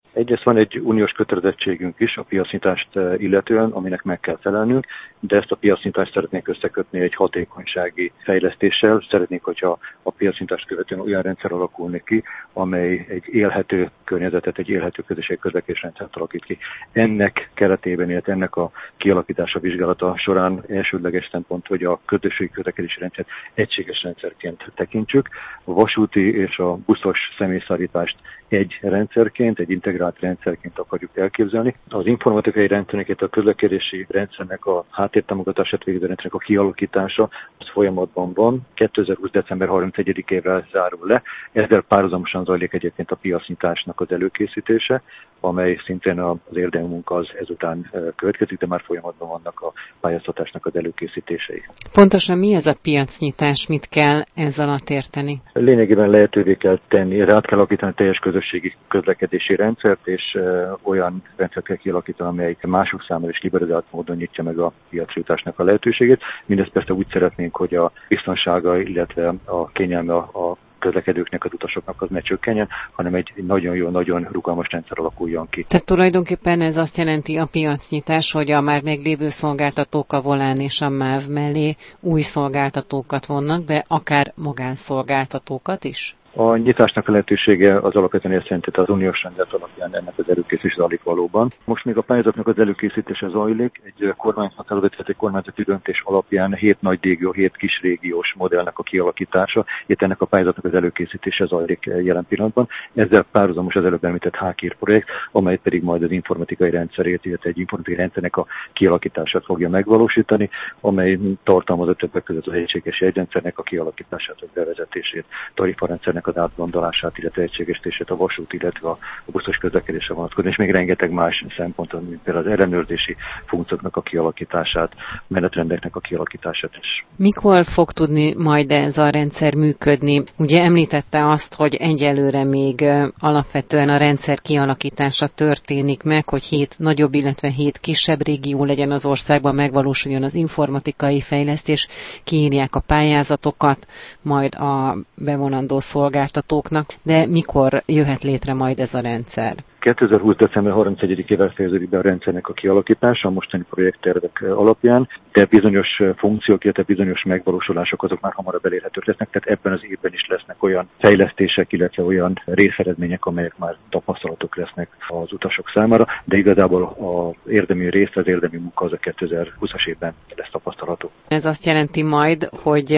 Egyrészt van egy uniós kötelezettségünk is a piacnyitást illetően, aminek meg kell felelnünk, de ezt a piacnyitást szeretnék összekötni egy hatékonysági fejlesztéssel. Szeretnénk, hogyha a piacnyitást követően olyan rendszer alakulni ki, amely egy élhető környezetet, egy élhető közlekedési rendszert alakít ki. Ennek keretében, illetve ennek a kialakítása vizsgálata során elsődleges szempont, hogy a közösségi közlekedési rendszert egységes rendszerként tekintsük. A vasúti és a buszos személyszállítást egy rendszerként, egy integrált rendszerként akarjuk elképzelni. Az informatikai rendszernek, a közlekedési rendszernek a háttértámogatását végző rendszernek a kialakítása az folyamatban van. 2020. december 31-ével zárul le. Ezzel párhuzamosan zajlik egyébként a piacnyitásnak az előkészítése, amely szintén az érdemi munka az ezután következik, de már folyamatban vannak a pályáztatásnak az előkészítései. Pontosan mi ez a piacnyitás, mit kell ezzel alatt érteni? Lényegében lehetővé kell tenni, át kell alakítani teljes közösségi közlekedési rendszert, és olyan rendszert kell kialakítani, amelyik mások számára is liberalizált módon nyitja meg a piacnyitásnak a lehetőségét. Mindezt persze úgy szeretnénk, hogy a biztonsága, illetve a kényelme a közlekedőknek, az utasoknak az ne csökkenjen, hanem egy nagyon jó, nagyon rugalmas rendszer alakuljon ki. Tehát tulajdonképpen ez azt jelenti a piacnyitás, hogy a már meglévő szolgáltatók a Volán és a MÁV mellé új szolgáltatókat vonnak be, akár magánszolgáltatókat is? A nyitásnak a lehetősége az alapvetően azt jelenti, az uniós rendelet alapján ennek az előkészítés zajlik valóban. Most még a pályázatnak az előkészítése zajlik, egy kormányzati döntés alapján 7 nagy régió, 7 kis régiós modellnek a kialakítása, itt ennek a pályázatnak az előkészítése zajlik jelen pillanatban. Ezzel párhuzamos az előbb említett HKIR projekt, amely pedig majd az informatikai rendszerét, illetve egy informatikai rendszernek a kialakítását fogja megvalósítani, amely tartalmazza többek között az egységes jegyrendszernek a kialakítását, a bevezetését, tarifarendszernek az átgondolását, illetve egységesítését a vasút, illetve a buszos közlekedésre vonatkozóan, és még rengeteg más szemponton, mint például az ellenőrzési funkcióknak a kialakítását, menetrendeknek a kialakítását is. Mikor fog tudni majd ez a rendszer működni? Ugye említette azt, hogy egyelőre még alapvetően a rendszer kialakítása történik meg, hogy 7 nagyobb, illetve 7 kisebb régió legyen az országban, megvalósuljon az informatikai fejlesztés, kiírják a pályázatokat, majd a bevonandó szolgáltatóknak, de mikor jöhet létre majd ez a rendszer? 2020. december 31-ével fejeződik be a rendszernek a kialakítása a mostani projekttervek alapján, de bizonyos funkciók, illetve bizonyos megvalósulások azok már hamarabb elérhetők lesznek, tehát ebben az évben is lesznek olyan fejlesztések, illetve olyan részeredmények, amelyek már tapasztalatok lesznek az utasok számára, de igazából az érdemi rész, az érdemi munka az a 2020-as évben lesz tapasztalható. Ez azt jelenti majd, hogy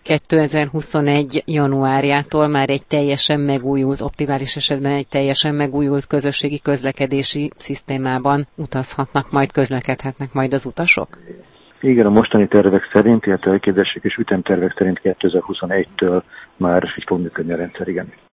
2021. januárjától már egy teljesen megújult, optimális esetben egy teljesen megújult közösségi közlekedési szisztémában utazhatnak, majd közlekedhetnek majd az utasok? Igen, a mostani tervek szerint, illetve elképzelések és ütemtervek szerint 2021-től már így fog működni a rendszer, igen.